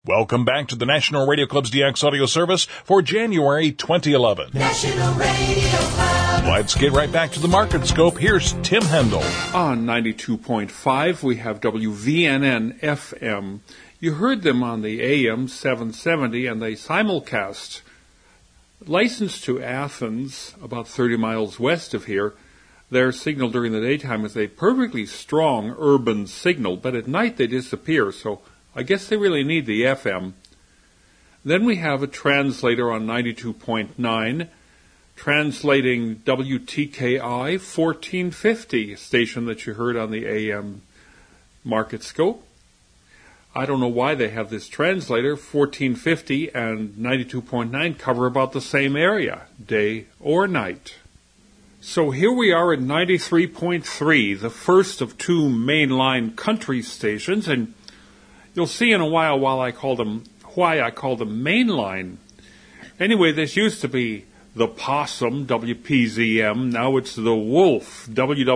Welcome back to the National Radio Club's DX audio service for January 2011. National Radio Club. Let's get right back to the Market Scope. Here's Tim Hendel. On 92.5, we have WVNN FM. You heard them on the AM 770, and they simulcast. Licensed to Athens, about 30 miles west of here, their signal during the daytime is a perfectly strong urban signal, but at night they disappear, so I guess they really need the FM. Then we have a translator on 92.9, translating WTKI 1450, station that you heard on the AM Market Scope. I don't know why they have this translator. 1450 and 92.9 cover about the same area, day or night. So here we are at 93.3, the first of two mainline country stations, and you'll see in a while why I call them mainline. Anyway, this used to be the Possum, WPZM. Now it's the Wolf,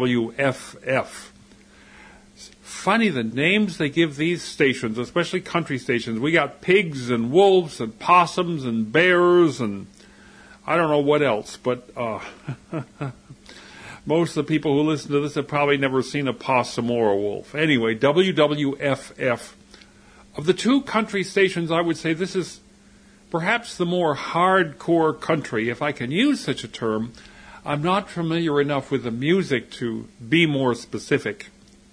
WWFF. Funny the names they give these stations, especially country stations. We got pigs and wolves and possums and bears and I don't know what else, but most of the people who listen to this have probably never seen a possum or a wolf. Anyway, WWFF. Of the two country stations, I would say this is perhaps the more hardcore country, if I can use such a term. I'm not familiar enough with the music to be more specific.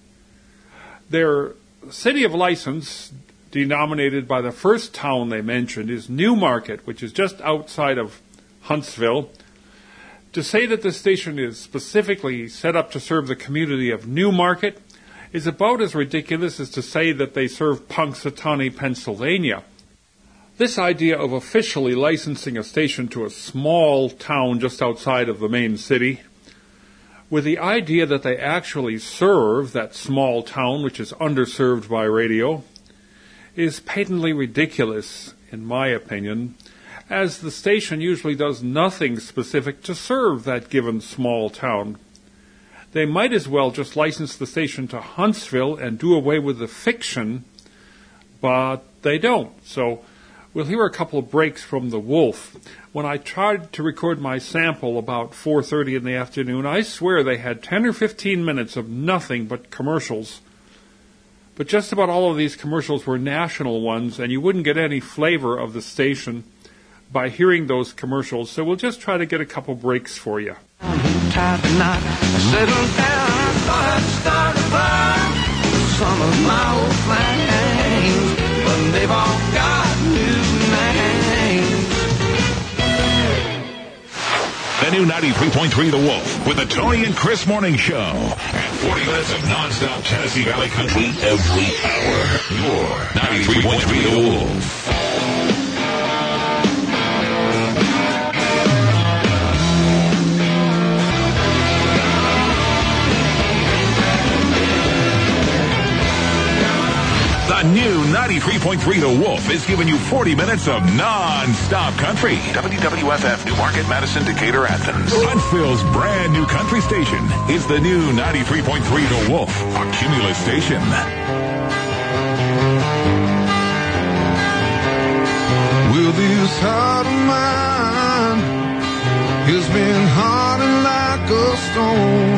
Their city of license, denominated by the first town they mentioned, is Newmarket, which is just outside of Huntsville. To say that this station is specifically set up to serve the community of Newmarket is about as ridiculous as to say that they serve Punxsutawney, Pennsylvania. This idea of officially licensing a station to a small town just outside of the main city, with the idea that they actually serve that small town which is underserved by radio, is patently ridiculous, in my opinion, as the station usually does nothing specific to serve that given small town. They might as well just license the station to Huntsville and do away with the fiction, but they don't. So we'll hear a couple of breaks from the Wolf. When I tried to record my sample about 4:30 in the afternoon, I swear they had 10 or 15 minutes of nothing but commercials. But just about all of these commercials were national ones, and you wouldn't get any flavor of the station by hearing those commercials. So we'll just try to get a couple breaks for you. Tired tonight, I settled down, I thought I'd start a fire with some of my old flames, but they've all got new names. The new 93.3 The Wolf with the Tony and Chris Morning Show. And 40 minutes of non-stop Tennessee Valley country every hour. Your 93.3 The Wolf. The new 93.3 The Wolf is giving you 40 minutes of non-stop country. WWFF, Newmarket, Madison, Decatur, Athens. Huntsville's brand new country station is the new 93.3 The Wolf, a Cumulus station. Will this heart of mine has been hardened like a stone.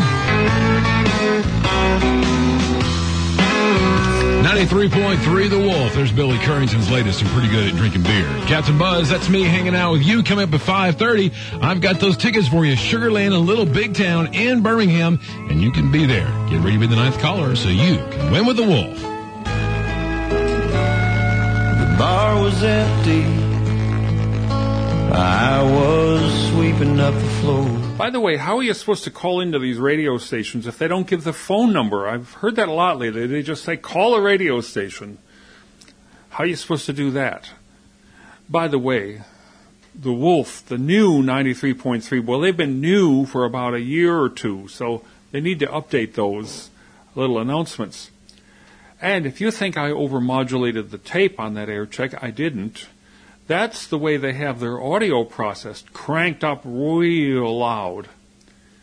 93.3 The Wolf. There's Billy Currington's latest and pretty good at drinking beer. Captain Buzz, that's me hanging out with you. Coming up at 5:30, I've got those tickets for you. Sugarland and Little Big Town in Birmingham, and you can be there. Get ready to be the ninth caller so you can win with the Wolf. The bar was empty. I was sweeping up the floor. By the way, how are you supposed to call into these radio stations if they don't give the phone number? I've heard that a lot lately. They just say, call a radio station. How are you supposed to do that? By the way, the Wolf, the new 93.3, well, they've been new for about a year or two, so they need to update those little announcements. And if you think I overmodulated the tape on that air check, I didn't. That's the way they have their audio processed, cranked up real loud.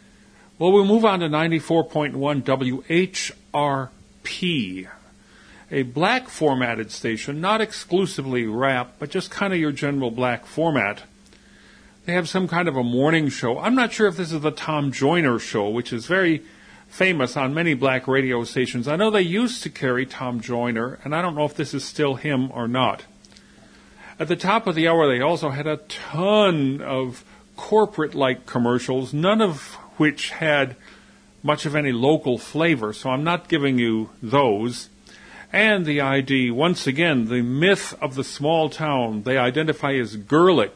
Well, we'll move on to 94.1 WHRP, a black formatted station, not exclusively rap, but just kind of your general black format. They have some kind of a morning show. I'm not sure if this is the Tom Joyner show, which is very famous on many black radio stations. I know they used to carry Tom Joyner, and I don't know if this is still him or not. At the top of the hour, they also had a ton of corporate-like commercials, none of which had much of any local flavor, so I'm not giving you those. And the ID, once again, the myth of the small town, they identify as girly,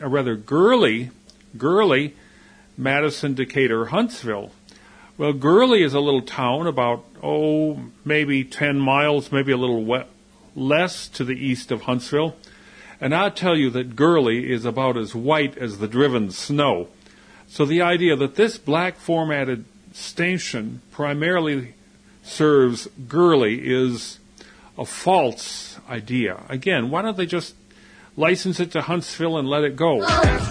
Madison, Decatur, Huntsville. Well, Gurley is a little town about, maybe 10 miles, maybe a little less to the east of Huntsville. And I'll tell you that Gurley is about as white as the driven snow. So the idea that this black formatted station primarily serves Gurley is a false idea. Again, why don't they just license it to Huntsville and let it go?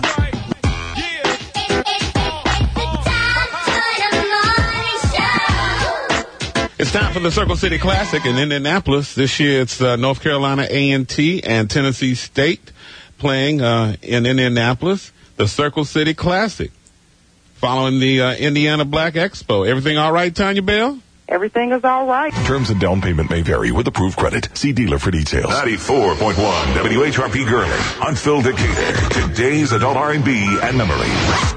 It's time for the Circle City Classic in Indianapolis. This year it's North Carolina A&T and Tennessee State playing in Indianapolis. The Circle City Classic following the Indiana Black Expo. Everything all right, Tanya Bell? Everything is all right. Terms and down payment may vary with approved credit. See dealer for details. 94.1 WHRP Gurley, Huntsville, Decatur. Today's adult R&B and memory.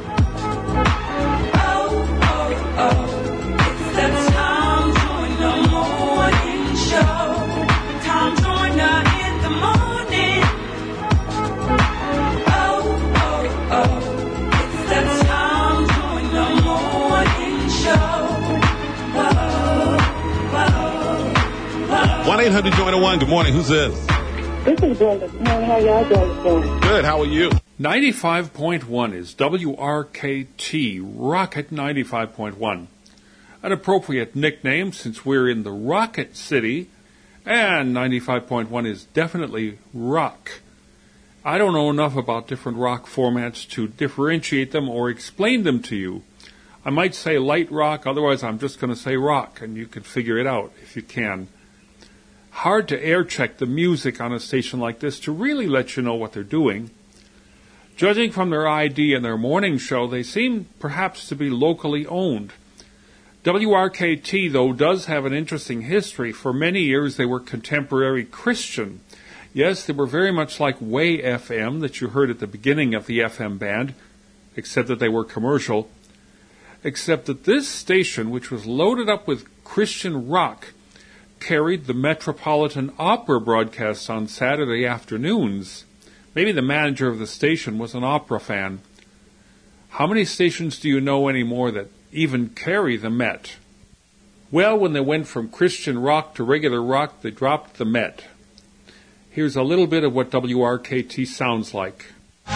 Join-A-One. Good morning. Who's this? This is Brenda. Good morning. How y'all doing? Good. How are you? 95.1 is WRKT, Rocket 95.1. An appropriate nickname since we're in the Rocket City, and 95.1 is definitely rock. I don't know enough about different rock formats to differentiate them or explain them to you. I might say light rock, otherwise I'm just going to say rock, and you can figure it out if you can. Hard to air check the music on a station like this to really let you know what they're doing. Judging from their ID and their morning show, they seem perhaps to be locally owned. WRKT, though, does have an interesting history. For many years, they were contemporary Christian. Yes, they were very much like Way FM that you heard at the beginning of the FM band, except that they were commercial. Except that this station, which was loaded up with Christian rock, carried the Metropolitan Opera broadcasts on Saturday afternoons. Maybe the manager of the station was an opera fan. How many stations do you know anymore that even carry the Met? Well, when they went from Christian rock to regular rock, they dropped the Met. Here's a little bit of what WRKT sounds like.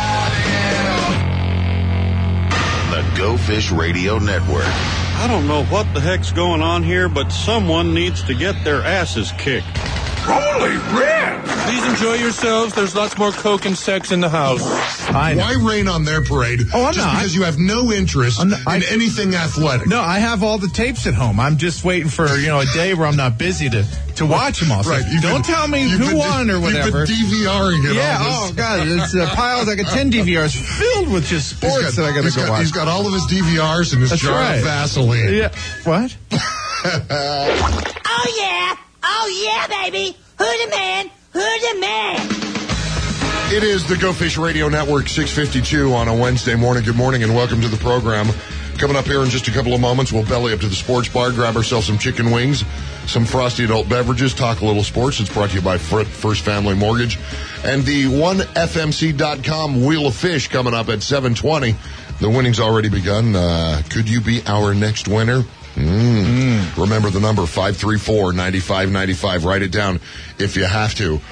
The Go Fish Radio Network. I don't know what the heck's going on here, but someone needs to get their asses kicked. Holy red! Please enjoy yourselves. There's lots more coke and sex in the house. Why rain on their parade? Oh, I'm just not. Because you have no interest in anything athletic. No, I have all the tapes at home. I'm just waiting for, a day where I'm not busy to watch them all. So right. Don't tell me who won or whatever. You've been DVRing it. Yeah, all this. oh, God. It's piles. I got 10 DVRs filled with just sports that I got to go watch. He's got all of his DVRs in his jar of Vaseline. Yeah. What? Oh, yeah. Oh, yeah, baby. Who the man? Who the man? It is the Go Fish Radio Network, 6:52 on a Wednesday morning. Good morning and welcome to the program. Coming up here in just a couple of moments, we'll belly up to the sports bar, grab ourselves some chicken wings, some frosty adult beverages, talk a little sports. It's brought to you by First Family Mortgage. And the 1FMC.com Wheel of Fish coming up at 7:20. The winning's already begun. Could you be our next winner? Remember the number, 534-9595. Write it down if you have to.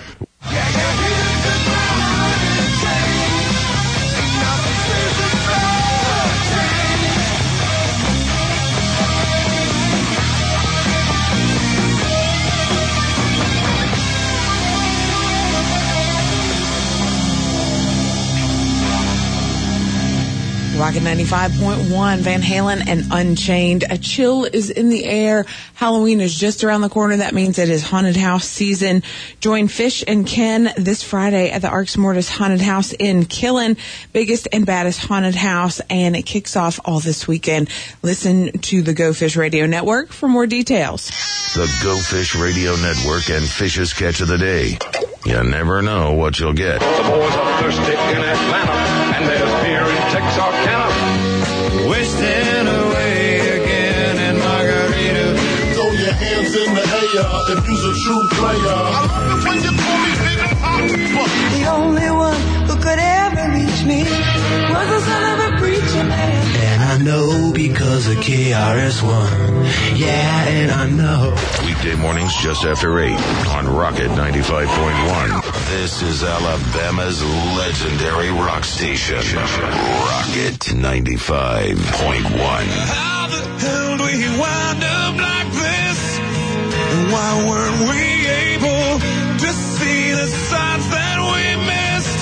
Rocket 95.1, Van Halen and Unchained. A chill is in the air. Halloween is just around the corner. That means it is haunted house season. Join Fish and Ken this Friday at the Arx Mortis Haunted House in Killen, biggest and baddest haunted house, and it kicks off all this weekend. Listen to the Go Fish Radio Network for more details. The Go Fish Radio Network and Fish's Catch of the Day. You never know what you'll get. The boys are thirsty in Atlanta, and there's beer in Texarkana. Wasting away again in Margarita. Throw your hands in the air if you's a true player. I love it when you call me Big Papa. The only one who could ever reach me was the son of a preacher man. And I know because of KRS-One. Yeah, and I know. Weekday mornings just after 8 on Rocket 95.1. This is Alabama's legendary rock station. Rocket 95.1. How the hell do we wind up like this? And why weren't we able to see the signs that we missed?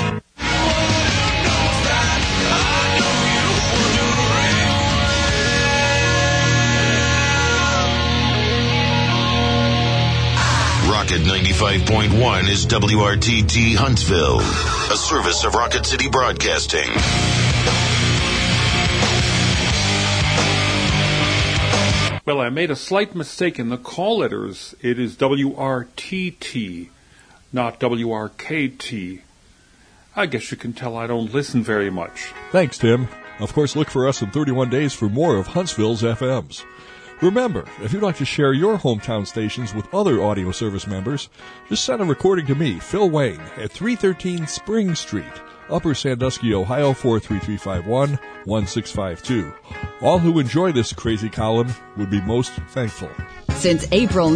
Rocket 95.1 is WRTT Huntsville, a service of Rocket City Broadcasting. Well, I made a slight mistake in the call letters. It is WRTT, not WRKT. I guess you can tell I don't listen very much. Thanks, Tim. Of course, look for us in 31 days for more of Huntsville's FMs. Remember, if you'd like to share your hometown stations with other audio service members, just send a recording to me, Phil Wayne, at 313 Spring Street, Upper Sandusky, Ohio 43351-1652. All who enjoy this crazy column would be most thankful. Since April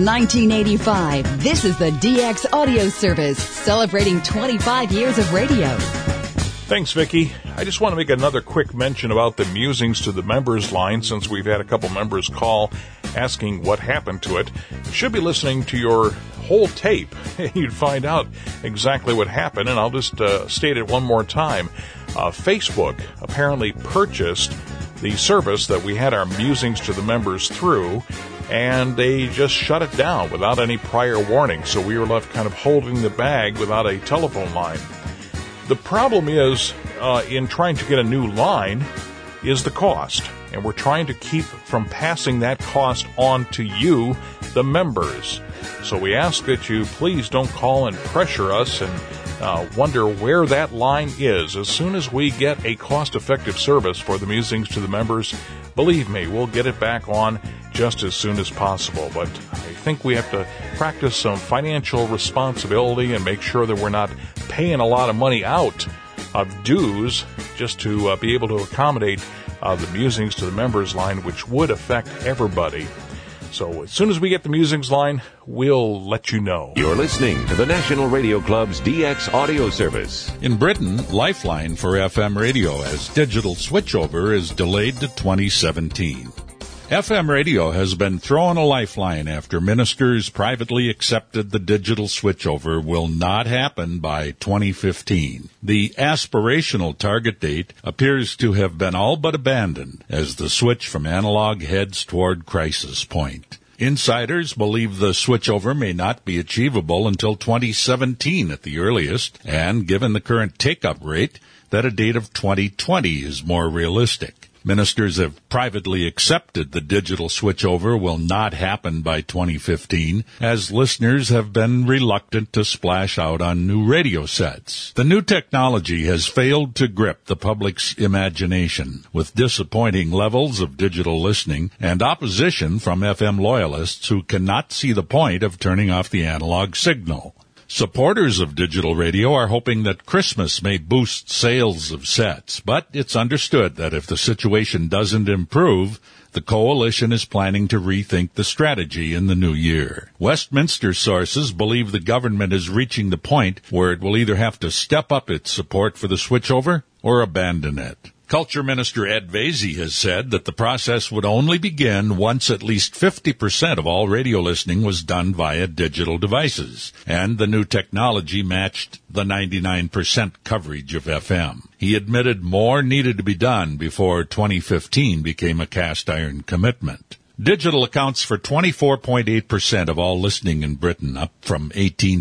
1985, this is the DX Audio Service, celebrating 25 years of radio. Thanks, Vicki. I just want to make another quick mention about the Musings to the Members line, since we've had a couple members call asking what happened to it. You should be listening to your whole tape. You'd find out exactly what happened, and I'll just state it one more time. Facebook apparently purchased the service that we had our Musings to the Members through, and they just shut it down without any prior warning, so we were left kind of holding the bag without a telephone line. The problem is, in trying to get a new line, is the cost. And we're trying to keep from passing that cost on to you, the members. So we ask that you please don't call and pressure us and wonder where that line is. As soon as we get a cost-effective service for the Musings to the Members, believe me, we'll get it back on just as soon as possible. But I think we have to practice some financial responsibility and make sure that we're not paying a lot of money out of dues just to be able to accommodate the Musings to the Members line, which would affect everybody. So as soon as we get the Musings line, we'll let you know. You're listening to the National Radio Club's DX Audio Service. In Britain, Lifeline for FM radio as digital switchover is delayed to 2017. FM radio has been thrown a lifeline after ministers privately accepted the digital switchover will not happen by 2015. The aspirational target date appears to have been all but abandoned as the switch from analog heads toward crisis point. Insiders believe the switchover may not be achievable until 2017 at the earliest, and given the current take-up rate, that a date of 2020 is more realistic. Ministers have privately accepted the digital switchover will not happen by 2015, as listeners have been reluctant to splash out on new radio sets. The new technology has failed to grip the public's imagination, with disappointing levels of digital listening and opposition from FM loyalists who cannot see the point of turning off the analog signal. Supporters of digital radio are hoping that Christmas may boost sales of sets, but it's understood that if the situation doesn't improve, the coalition is planning to rethink the strategy in the new year. Westminster sources believe the government is reaching the point where it will either have to step up its support for the switchover or abandon it. Culture Minister Ed Vaizey has said that the process would only begin once at least 50% of all radio listening was done via digital devices, and the new technology matched the 99% coverage of FM. He admitted more needed to be done before 2015 became a cast-iron commitment. Digital accounts for 24.8% of all listening in Britain, up from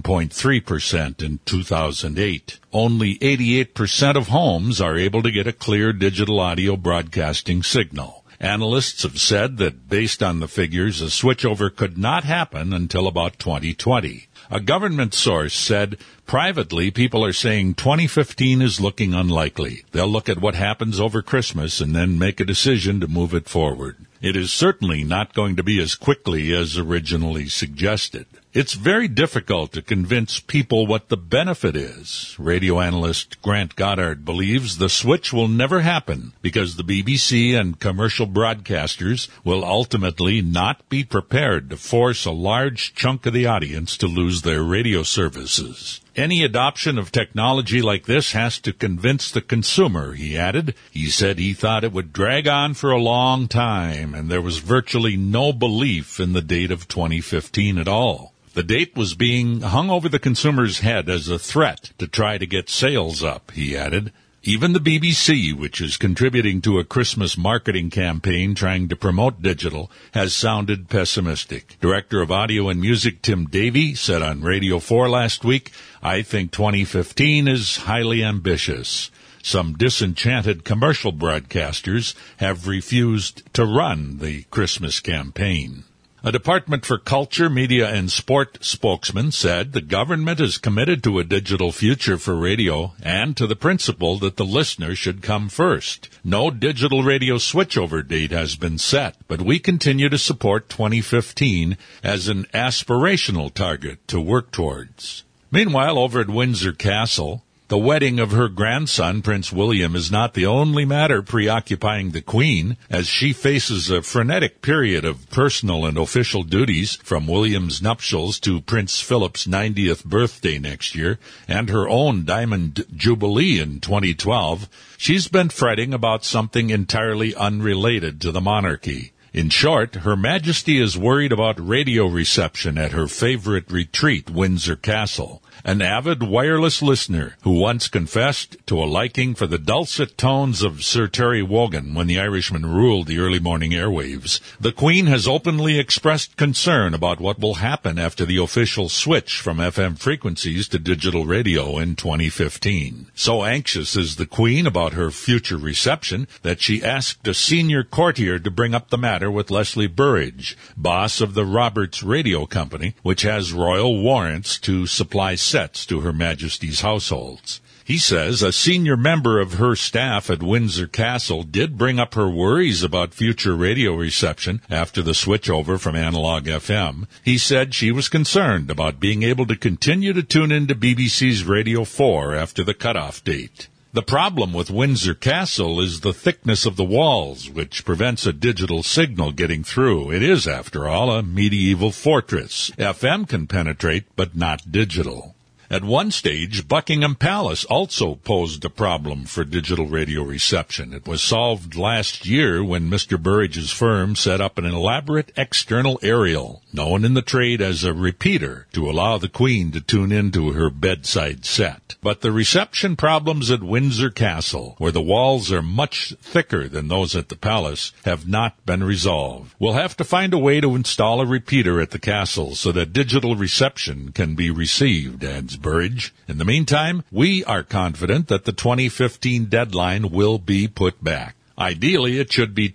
18.3% in 2008. Only 88% of homes are able to get a clear digital audio broadcasting signal. Analysts have said that based on the figures, a switchover could not happen until about 2020. A government source said, privately, people are saying 2015 is looking unlikely. They'll look at what happens over Christmas and then make a decision to move it forward. It is certainly not going to be as quickly as originally suggested. It's very difficult to convince people what the benefit is. Radio analyst Grant Goddard believes the switch will never happen because the BBC and commercial broadcasters will ultimately not be prepared to force a large chunk of the audience to lose their radio services. Any adoption of technology like this has to convince the consumer, he added. He said he thought it would drag on for a long time, and there was virtually no belief in the date of 2015 at all. The date was being hung over the consumer's head as a threat to try to get sales up, he added. Even the BBC, which is contributing to a Christmas marketing campaign trying to promote digital, has sounded pessimistic. Director of Audio and Music Tim Davey said on Radio 4 last week, "I think 2015 is highly ambitious. Some disenchanted commercial broadcasters have refused to run the Christmas campaign." A Department for Culture, Media, and Sport spokesman said the government is committed to a digital future for radio and to the principle that the listener should come first. No digital radio switchover date has been set, but we continue to support 2015 as an aspirational target to work towards. Meanwhile, over at Windsor Castle, the wedding of her grandson, Prince William, is not the only matter preoccupying the Queen, as she faces a frenetic period of personal and official duties from William's nuptials to Prince Philip's 90th birthday next year and her own Diamond Jubilee in 2012. She's been fretting about something entirely unrelated to the monarchy. In short, Her Majesty is worried about radio reception at her favorite retreat, Windsor Castle. An avid wireless listener who once confessed to a liking for the dulcet tones of Sir Terry Wogan when the Irishman ruled the early morning airwaves, the Queen has openly expressed concern about what will happen after the official switch from FM frequencies to digital radio in 2015. So anxious is the Queen about her future reception that she asked a senior courtier to bring up the matter with Leslie Burridge, boss of the Roberts Radio Company, which has royal warrants to supply sets to Her Majesty's households. He says a senior member of her staff at Windsor Castle did bring up her worries about future radio reception after the switchover from analog FM. He said she was concerned about being able to continue to tune into BBC's Radio 4 after the cutoff date. The problem with Windsor Castle is the thickness of the walls, which prevents a digital signal getting through. It is, after all, a medieval fortress. FM can penetrate, but not digital. At one stage, Buckingham Palace also posed a problem for digital radio reception. It was solved last year when Mr. Burridge's firm set up an elaborate external aerial, known in the trade as a repeater, to allow the Queen to tune into her bedside set. But the reception problems at Windsor Castle, where the walls are much thicker than those at the palace, have not been resolved. We'll have to find a way to install a repeater at the castle so that digital reception can be received, adds Burridge. In the meantime, we are confident that the 2015 deadline will be put back. Ideally, it should be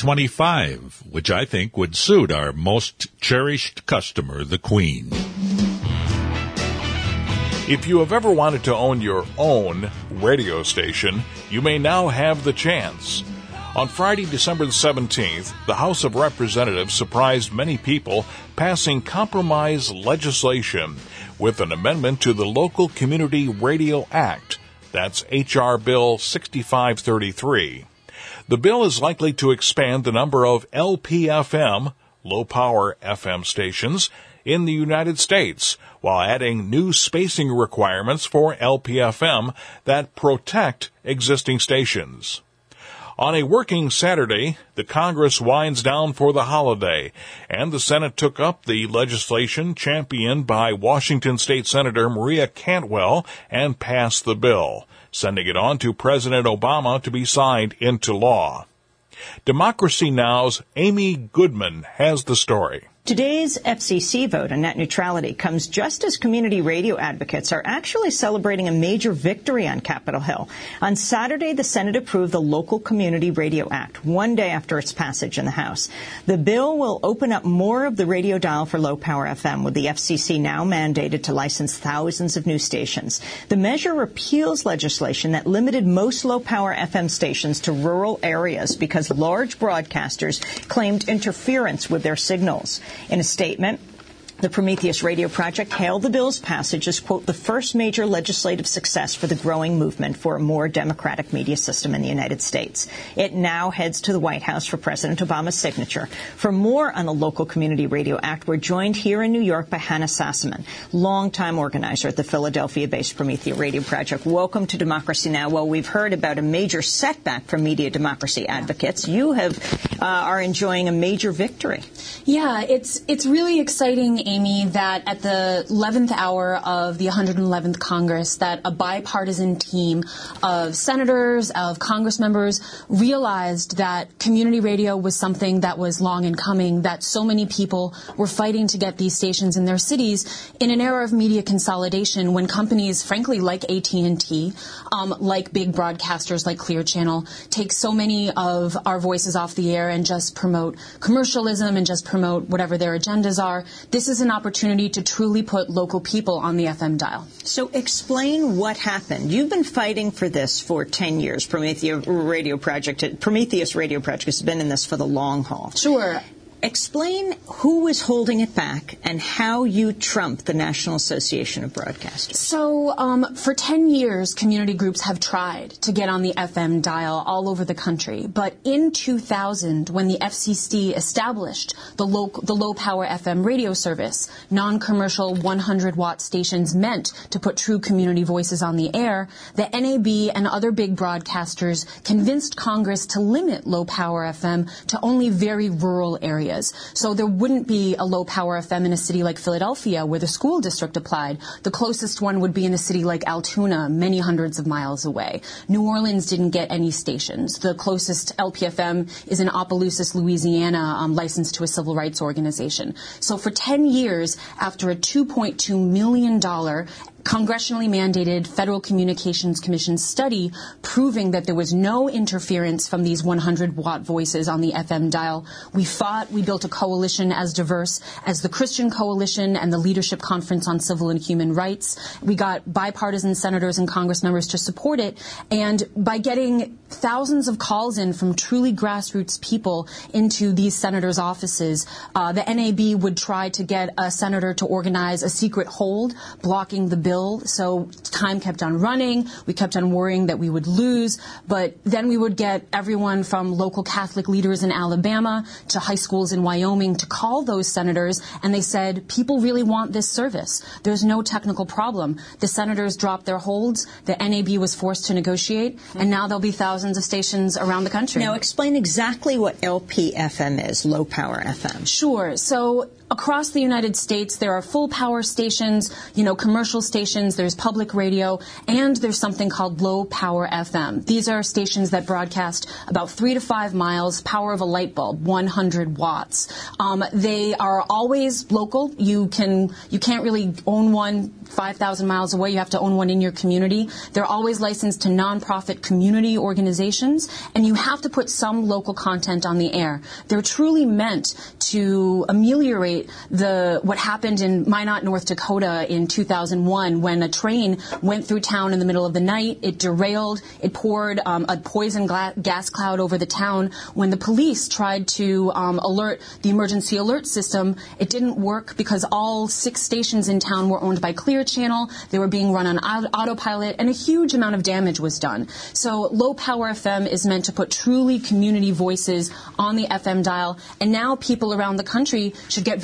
2025, which I think would suit our most cherished customer, the Queen. If you have ever wanted to own your own radio station, you may now have the chance. On Friday, December the 17th, the House of Representatives surprised many people passing compromise legislation with an amendment to the Local Community Radio Act. That's H.R. Bill 6533. The bill is likely to expand the number of LPFM, low-power FM stations, in the United States, while adding new spacing requirements for LPFM that protect existing stations. On a working Saturday, the Congress winds down for the holiday, and the Senate took up the legislation championed by Washington State Senator Maria Cantwell and passed the bill, sending it on to President Obama to be signed into law. Democracy Now!'s Amy Goodman has the story. Today's FCC vote on net neutrality comes just as community radio advocates are actually celebrating a major victory on Capitol Hill. On Saturday, the Senate approved the Local Community Radio Act, one day after its passage in the House. The bill will open up more of the radio dial for low-power FM, with the FCC now mandated to license thousands of new stations. The measure repeals legislation that limited most low-power FM stations to rural areas because large broadcasters claimed interference with their signals. In a statement, the Prometheus Radio Project hailed the bill's passage as, quote, the first major legislative success for the growing movement for a more democratic media system in the United States. It now heads to the White House for President Obama's signature. For more on the Local Community Radio Act, we're joined here in New York by Hannah Sassaman, longtime organizer at the Philadelphia-based Prometheus Radio Project. Welcome to Democracy Now! Well, we've heard about a major setback for media democracy advocates. You are enjoying a major victory. Yeah, it's really exciting, Amy, that at the 11th hour of the 111th Congress, that a bipartisan team of senators, of Congress members, realized that community radio was something that was long in coming, that so many people were fighting to get these stations in their cities in an era of media consolidation when companies, frankly, like AT&T, like big broadcasters like Clear Channel, take so many of our voices off the air and just promote commercialism and just promote whatever their agendas are. This is an opportunity to truly put local people on the FM dial. So explain what happened. You've been fighting for this for 10 years. Prometheus Radio Project has been in this for the long haul. Sure. Explain who was holding it back and how you trumped the National Association of Broadcasters. So for 10 years, community groups have tried to get on the FM dial all over the country. But in 2000, when the FCC established the low-power FM radio service, non-commercial 100-watt stations meant to put true community voices on the air, the NAB and other big broadcasters convinced Congress to limit low-power FM to only very rural areas. So there wouldn't be a low-power FM in a city like Philadelphia where the school district applied. The closest one would be in a city like Altoona, many hundreds of miles away. New Orleans didn't get any stations. The closest LPFM is in Opelousas, Louisiana, licensed to a civil rights organization. So for 10 years, after a $2.2 million congressionally mandated Federal Communications Commission study proving that there was no interference from these 100-watt voices on the FM dial, we fought. We built a coalition as diverse as the Christian Coalition and the Leadership Conference on Civil and Human Rights. We got bipartisan senators and Congress members to support it. And by getting thousands of calls in from truly grassroots people into these senators' offices, the NAB would try to get a senator to organize a secret hold blocking the bill. So time kept on running. We kept on worrying that we would lose. But then we would get everyone from local Catholic leaders in Alabama to high schools in Wyoming to call those senators. And they said, people really want this service. There's no technical problem. The senators dropped their holds. The NAB was forced to negotiate. And now there'll be thousands of stations around the country. Now explain exactly what LPFM is, low power FM. Sure. So across the United States, there are full power stations, commercial stations, there's public radio, and there's something called low power FM. These are stations that broadcast about 3 to 5 miles, power of a light bulb, 100 watts. They are always local. You can't really own one 5,000 miles away. You have to own one in your community. They're always licensed to nonprofit community organizations, and you have to put some local content on the air. They're truly meant to ameliorate what happened in Minot, North Dakota in 2001 when a train went through town in the middle of the night. It derailed. It poured a poison gas cloud over the town. When the police tried to alert the emergency alert system, it didn't work because all 6 stations in town were owned by Clear Channel. They were being run on autopilot, and a huge amount of damage was done. So low power FM is meant to put truly community voices on the FM dial, and now people around the country should get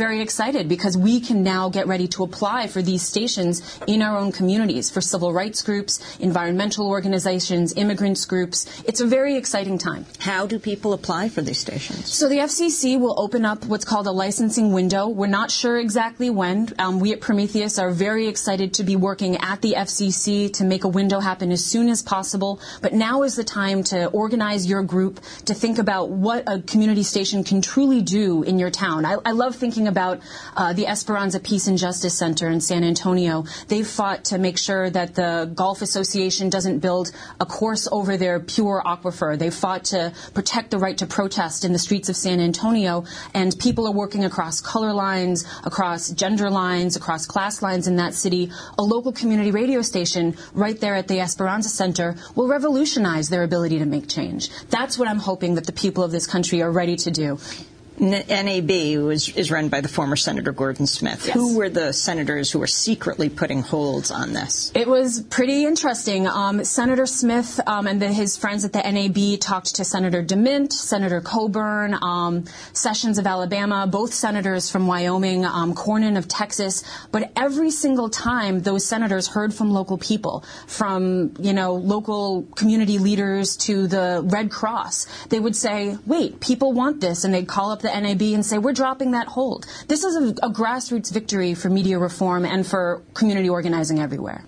very excited because we can now get ready to apply for these stations in our own communities for civil rights groups, environmental organizations, immigrants groups. It's a very exciting time. How do people apply for these stations? So the FCC will open up what's called a licensing window. We're not sure exactly when. We at Prometheus are very excited to be working at the FCC to make a window happen as soon as possible. But now is the time to organize your group, to think about what a community station can truly do in your town. I love thinking about the Esperanza Peace and Justice Center in San Antonio. They've fought to make sure that the Gulf Association doesn't build a course over their pure aquifer. They've fought to protect the right to protest in the streets of San Antonio, and people are working across color lines, across gender lines, across class lines in that city. A local community radio station right there at the Esperanza Center will revolutionize their ability to make change. That's what I'm hoping that the people of this country are ready to do. NAB is run by the former Senator Gordon Smith. Yes. Who were the senators who were secretly putting holds on this? It was pretty interesting. Senator Smith and his friends at the NAB talked to Senator DeMint, Senator Coburn, Sessions of Alabama, both senators from Wyoming, Cornyn of Texas. But every single time those senators heard from local people, from local community leaders to the Red Cross, they would say, wait, people want this, and they'd call up the NAB and say, we're dropping that hold. This is a grassroots victory for media reform and for community organizing everywhere.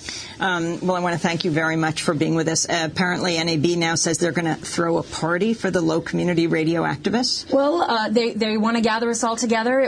Well, I want to thank you very much for being with us. Apparently, NAB now says they're going to throw a party for the low community radio activists. Well, they want to gather us all together.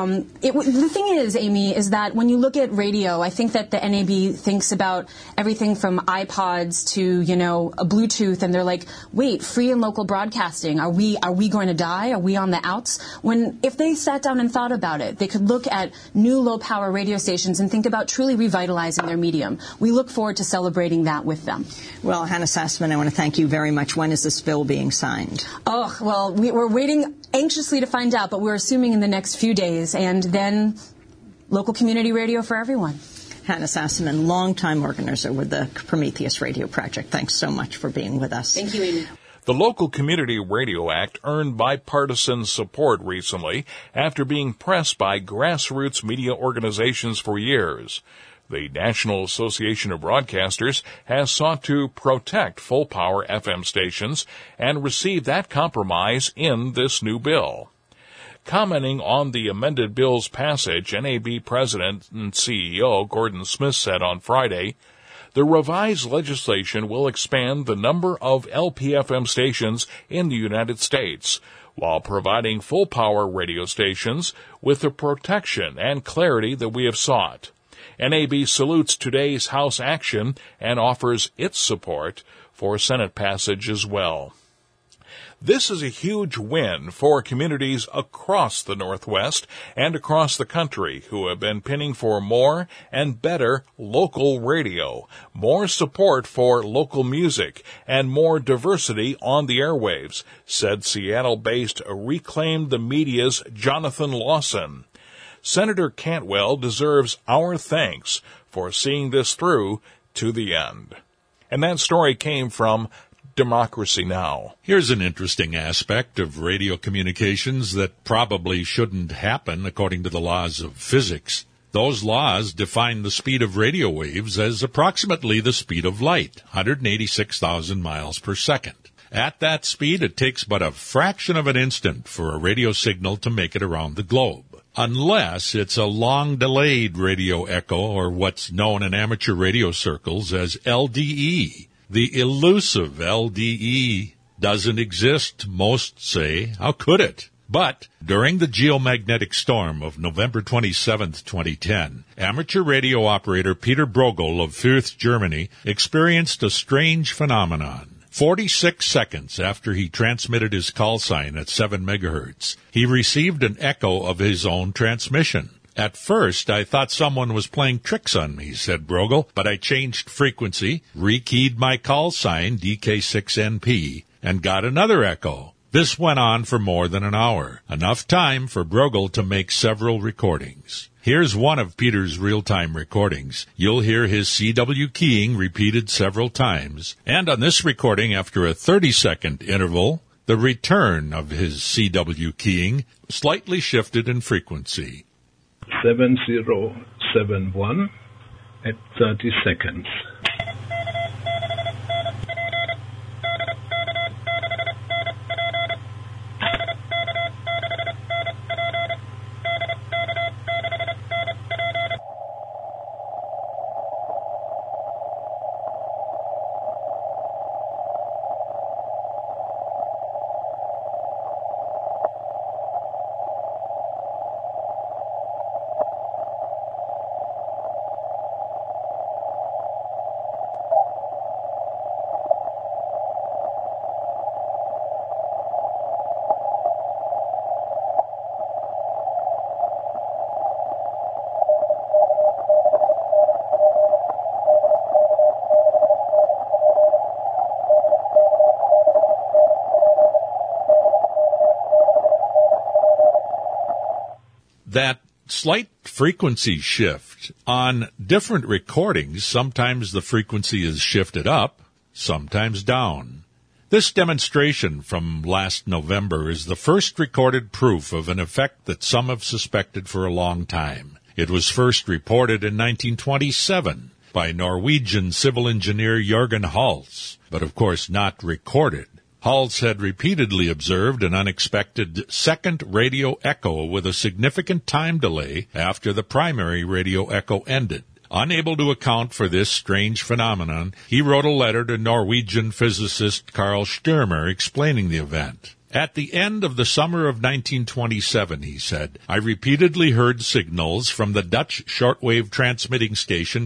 The thing is, Amy, is that when you look at radio, I think that the NAB thinks about everything from iPods to, a Bluetooth, and they're like, wait, free and local broadcasting, are we going to die? Are we on the outs? If they sat down and thought about it, they could look at new low power radio stations and think about truly revitalizing their medium. We look forward to celebrating that with them. Well, Hannah Sassman, I want to thank you very much. When is this bill being signed? Oh, well, we're waiting anxiously to find out, but we're assuming in the next few days, and then local community radio for everyone. Hannah Sassman, longtime organizer with the Prometheus Radio Project. Thanks so much for being with us. Thank you, Amy. The Local Community Radio Act earned bipartisan support recently after being pressed by grassroots media organizations for years. The National Association of Broadcasters has sought to protect full-power FM stations and receive that compromise in this new bill. Commenting on the amended bill's passage, NAB President and CEO Gordon Smith said on Friday, the revised legislation will expand the number of LPFM stations in the United States, while providing full-power radio stations with the protection and clarity that we have sought. NAB salutes today's House action and offers its support for Senate passage as well. This is a huge win for communities across the Northwest and across the country who have been pinning for more and better local radio, more support for local music, and more diversity on the airwaves, said Seattle-based Reclaim the Media's Jonathan Lawson. Senator Cantwell deserves our thanks for seeing this through to the end. And that story came from Democracy Now! Here's an interesting aspect of radio communications that probably shouldn't happen according to the laws of physics. Those laws define the speed of radio waves as approximately the speed of light, 186,000 miles per second. At that speed, it takes but a fraction of an instant for a radio signal to make it around the globe. Unless it's a long-delayed radio echo, or what's known in amateur radio circles as LDE. The elusive LDE doesn't exist, most say. How could it? But during the geomagnetic storm of November 27, 2010, amateur radio operator Peter Brogel of Fürth, Germany, experienced a strange phenomenon. 46 seconds after he transmitted his call sign at 7 megahertz, he received an echo of his own transmission. At first, I thought someone was playing tricks on me, said Brogel, but I changed frequency, rekeyed my call sign, DK6NP, and got another echo. This went on for more than an hour, enough time for Brogel to make several recordings. Here's one of Peter's real-time recordings. You'll hear his CW keying repeated several times. And on this recording, after a 30-second interval, The return of his CW keying slightly shifted in frequency. 7071 at 30 seconds. That slight frequency shift on different recordings, sometimes the frequency is shifted up, sometimes down. This demonstration from last November is the first recorded proof of an effect that some have suspected for a long time. It was first reported in 1927 by Norwegian civil engineer Jørgen Hals, but of course not recorded. Hals had repeatedly observed an unexpected second radio echo with a significant time delay after the primary radio echo ended. Unable to account for this strange phenomenon, he wrote a letter to Norwegian physicist Carl Stürmer explaining the event. At the end of the summer of 1927, he said, I repeatedly heard signals from the Dutch shortwave transmitting station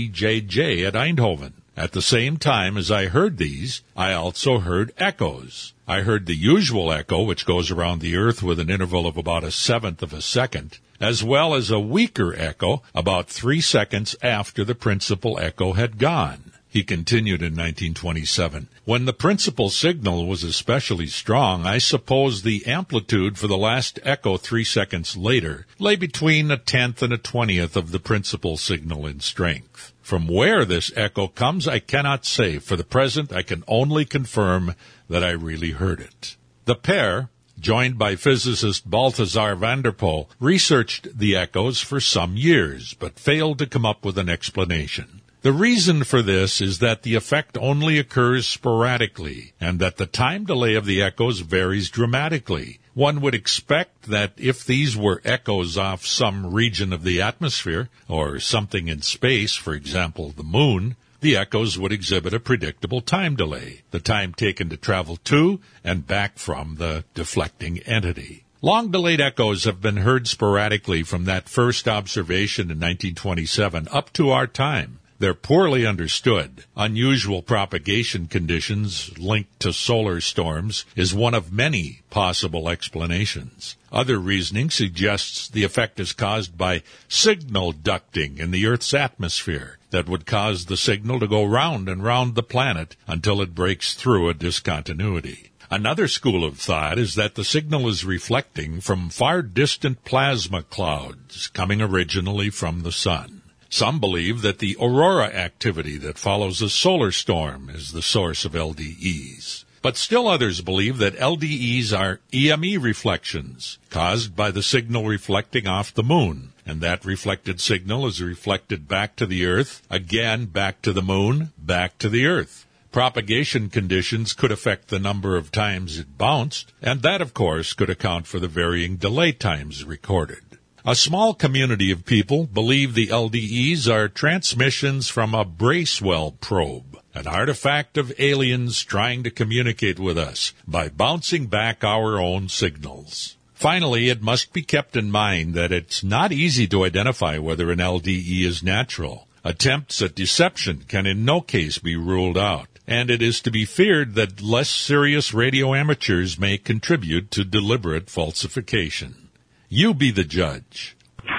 PCJJ at Eindhoven. At the same time as I heard these, I also heard echoes. I heard the usual echo, which goes around the Earth with an interval of about 1/7 of a second, as well as a weaker echo about 3 seconds after the principal echo had gone. He continued in 1927, when the principal signal was especially strong, I suppose the amplitude for the last echo 3 seconds later lay between 1/10 and 1/20 of the principal signal in strength. From where this echo comes, I cannot say. For the present, I can only confirm that I really heard it. The pair, joined by physicist Balthasar van der Poel, researched the echoes for some years, but failed to come up with an explanation. The reason for this is that the effect only occurs sporadically, and that the time delay of the echoes varies dramatically. One would expect that if these were echoes off some region of the atmosphere, or something in space, for example, the moon, the echoes would exhibit a predictable time delay, the time taken to travel to and back from the deflecting entity. Long-delayed echoes have been heard sporadically from that first observation in 1927 up to our time. They're poorly understood. Unusual propagation conditions linked to solar storms is one of many possible explanations. Other reasoning suggests the effect is caused by signal ducting in the Earth's atmosphere that would cause the signal to go round and round the planet until it breaks through a discontinuity. Another school of thought is that the signal is reflecting from far distant plasma clouds coming originally from the sun. Some believe that the aurora activity that follows a solar storm is the source of LDEs. But still others believe that LDEs are EME reflections caused by the signal reflecting off the moon, and that reflected signal is reflected back to the Earth, again back to the moon, back to the Earth. Propagation conditions could affect the number of times it bounced, and that, of course, could account for the varying delay times recorded. A small community of people believe the LDEs are transmissions from a Bracewell probe, an artifact of aliens trying to communicate with us by bouncing back our own signals. Finally, it must be kept in mind that it's not easy to identify whether an LDE is natural. Attempts at deception can in no case be ruled out, and it is to be feared that less serious radio amateurs may contribute to deliberate falsification. You be the judge.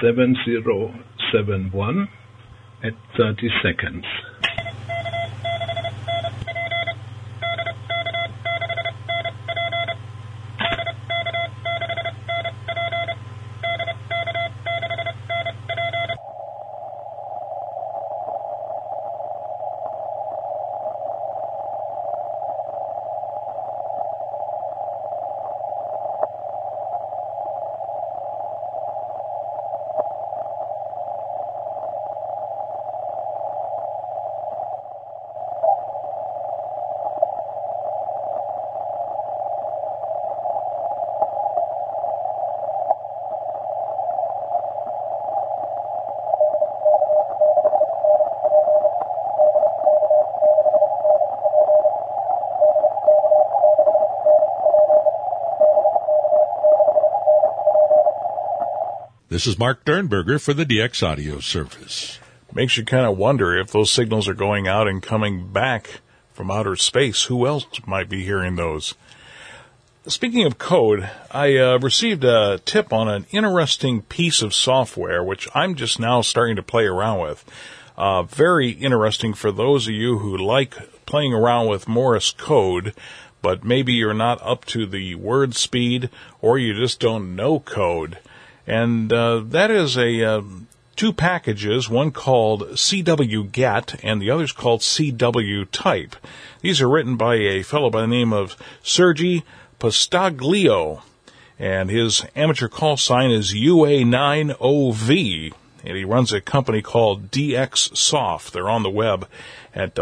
7071 at 30 seconds. This is Mark Dernberger for the DX Audio Service. Makes you kind of wonder if those signals are going out and coming back from outer space. Who else might be hearing those? Speaking of code, I received a tip on an interesting piece of software, which I'm just now starting to play around with. Very interesting for those of you who like playing around with Morse code, but maybe you're not up to the word speed or you just don't know code. And that is two packages, one called CW-GET and the other's called CW-TYPE. These are written by a fellow by the name of Sergi Postaglio, and his amateur call sign is UA9OV, and he runs a company called DXSoft. They're on the web at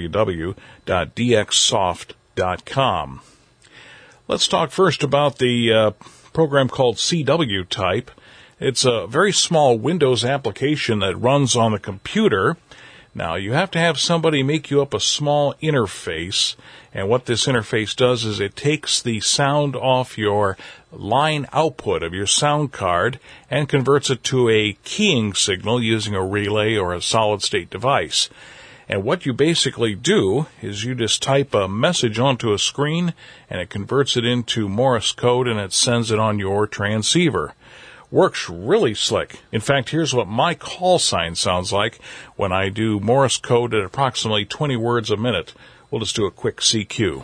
www.dxsoft.com. Let's talk first about the program called CW-TYPE. It's a very small Windows application that runs on the computer. Now, you have to have somebody make you up a small interface, and what this interface does is it takes the sound off your line output of your sound card and converts it to a keying signal using a relay or a solid-state device. And what you basically do is you just type a message onto a screen, and it converts it into Morse code, and it sends it on your transceiver. Works really slick. In fact, here's what my call sign sounds like when I do Morse code at approximately 20 words a minute. We'll just do a quick CQ.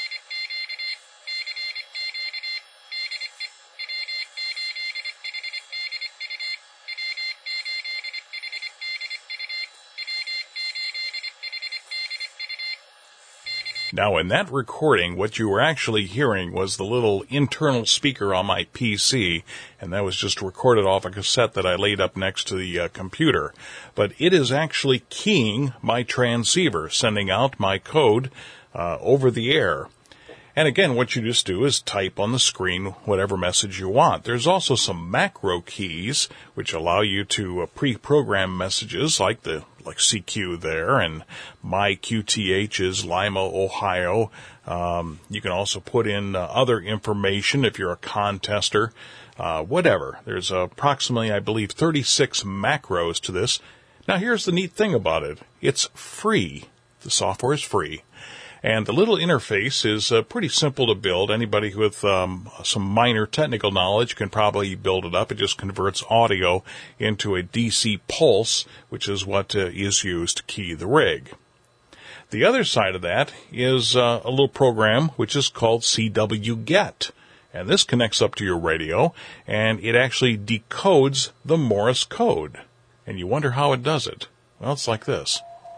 Now, in that recording, what you were actually hearing was the little internal speaker on my PC, and that was just recorded off a cassette that I laid up next to the computer. But it is actually keying my transceiver, sending out my code over the air. And again, what you just do is type on the screen whatever message you want. There's also some macro keys, which allow you to pre-program messages like CQ there, and my QTH is Lima, Ohio. You can also put in other information if you're a contester, whatever. There's approximately, I believe, 36 macros to this. Now, here's the neat thing about it. It's free. The software is free. And the little interface is pretty simple to build. Anybody with some minor technical knowledge can probably build it up. It just converts audio into a DC pulse, which is what is used to key the rig. The other side of that is a little program which is called CW-GET. And this connects up to your radio, and it actually decodes the Morse code. And you wonder how it does it. Well, it's like this.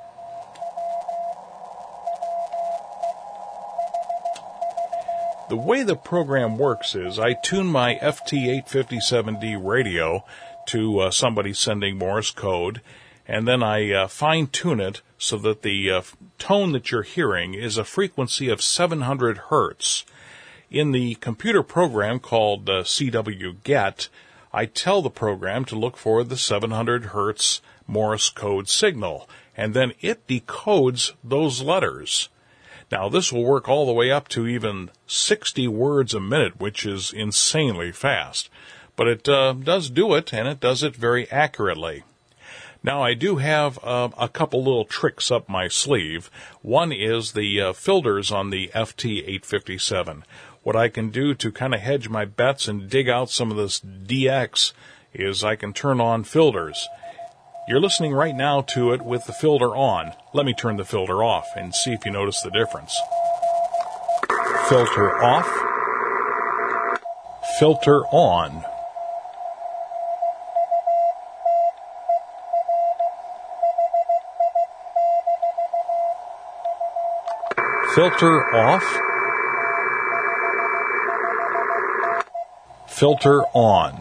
The way the program works is I tune my FT857D radio to somebody sending Morse code, and then I fine-tune it so that the tone that you're hearing is a frequency of 700 hertz. In the computer program called CW-GET, I tell the program to look for the 700 hertz Morse code signal, and then it decodes those letters. Now, this will work all the way up to even 60 words a minute, which is insanely fast. But it does do it, and it does it very accurately. Now, I do have a couple little tricks up my sleeve. One is the filters on the FT857. What I can do to kind of hedge my bets and dig out some of this DX is I can turn on filters. You're listening right now to it with the filter on. Let me turn the filter off and see if you notice the difference. Filter off. Filter on. Filter off. Filter on.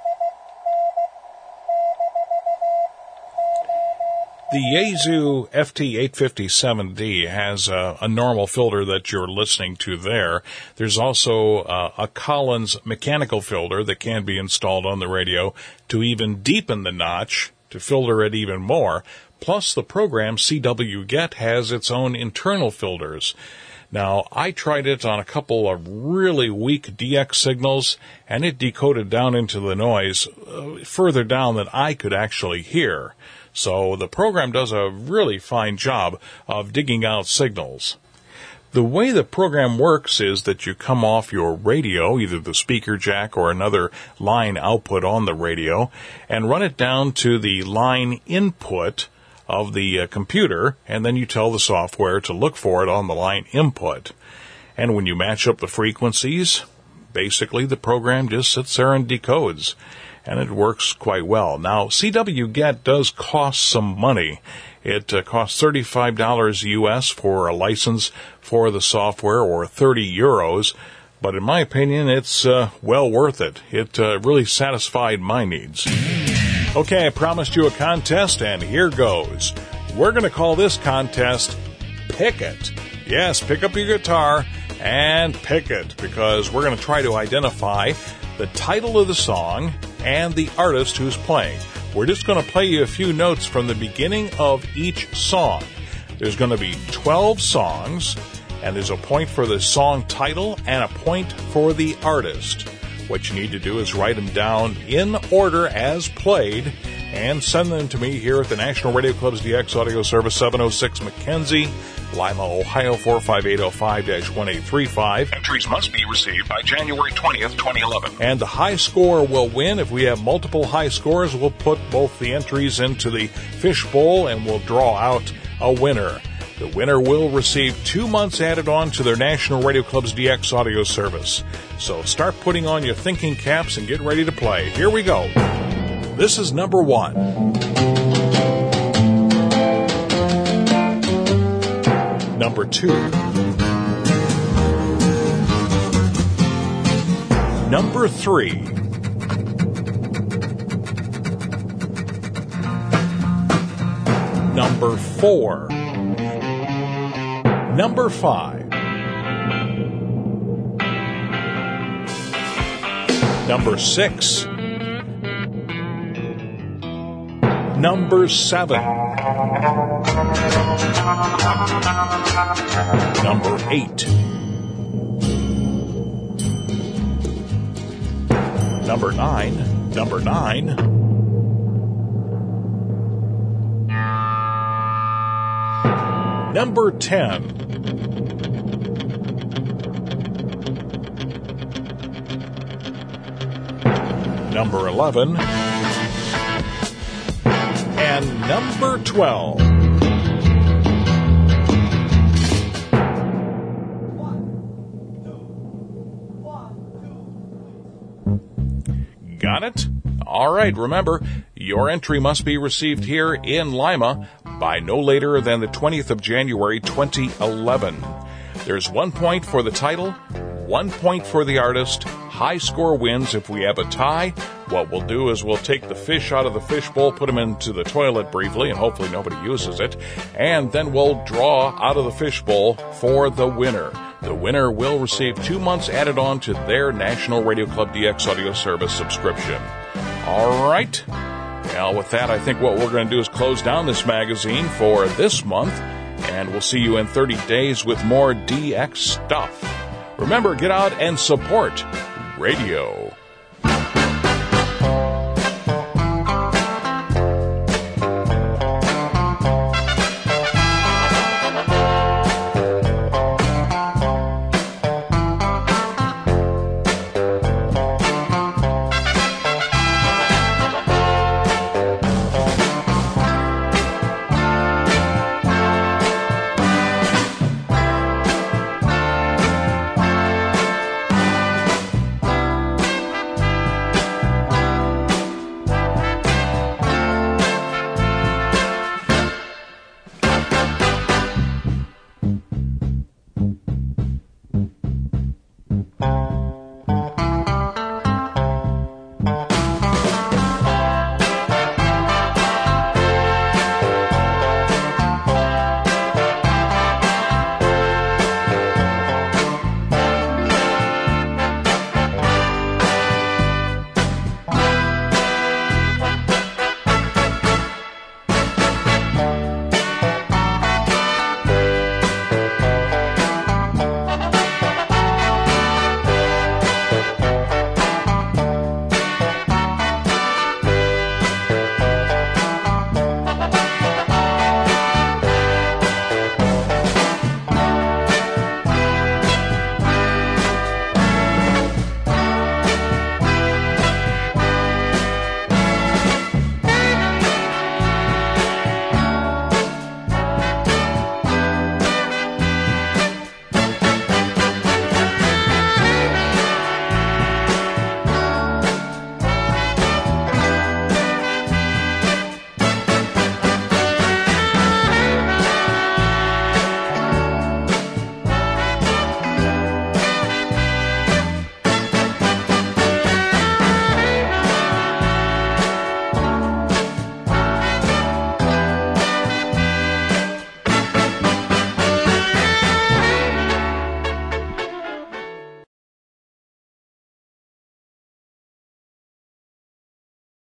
The Yaesu FT857D has a normal filter that you're listening to there. There's also a Collins mechanical filter that can be installed on the radio to even deepen the notch, to filter it even more. Plus, the program CW-GET has its own internal filters. Now, I tried it on a couple of really weak DX signals, and it decoded down into the noise further down than I could actually hear. So the program does a really fine job of digging out signals. The way the program works is that you come off your radio, either the speaker jack or another line output on the radio, and run it down to the line input of the computer, and then you tell the software to look for it on the line input. And when you match up the frequencies, basically the program just sits there and decodes, and it works quite well. Now, CWGet does cost some money. It costs $35 US for a license for the software, or 30 euros, but in my opinion, it's well worth it. It really satisfied my needs. Okay, I promised you a contest, and here goes. We're going to call this contest Pick It. Yes, pick up your guitar and pick it, because we're going to try to identify the title of the song and the artist who's playing. We're just going to play you a few notes from the beginning of each song. There's going to be 12 songs, and there's a point for the song title and a point for the artist. What you need to do is write them down in order as played and send them to me here at the National Radio Club's DX Audio Service, 706 Mackenzie, Lima, Ohio, 45805-1835. Entries must be received by January 20th, 2011. And the high score will win. If we have multiple high scores, we'll put both the entries into the fishbowl and we'll draw out a winner. The winner will receive 2 months added on to their National Radio Club's DX Audio Service. So start putting on your thinking caps and get ready to play. Here we go. This is number 1. Number 2. Number 3. Number 4. Number 5. Number 6. Number 7. Number 8. Number 9. Number 9. Number 10. Number 11. And number 12. Got it? All right, remember, your entry must be received here in Lima by no later than the 20th of January, 2011. There's 1 point for the title, 1 point for the artist. High score wins. If we have a tie, what we'll do is we'll take the fish out of the fishbowl, put them into the toilet briefly, and hopefully nobody uses it, and then we'll draw out of the fishbowl for the winner. The winner will receive 2 months added on to their National Radio Club DX Audio Service subscription. All right. Well, with that, I think what we're going to do is close down this magazine for this month, and we'll see you in 30 days with more DX stuff. Remember, get out and support radio.